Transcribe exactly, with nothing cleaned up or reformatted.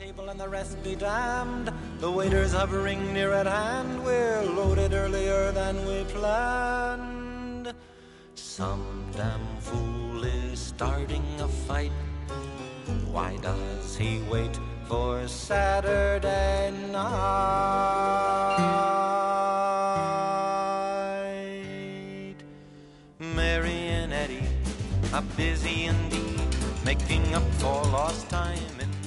table and the rest be damned. The waiter's hovering near at hand. We're loaded earlier than we planned. Some damn fool is starting a fight. Why does he wait for Saturday night? Mary and Eddie are busy indeed, making up for lost time in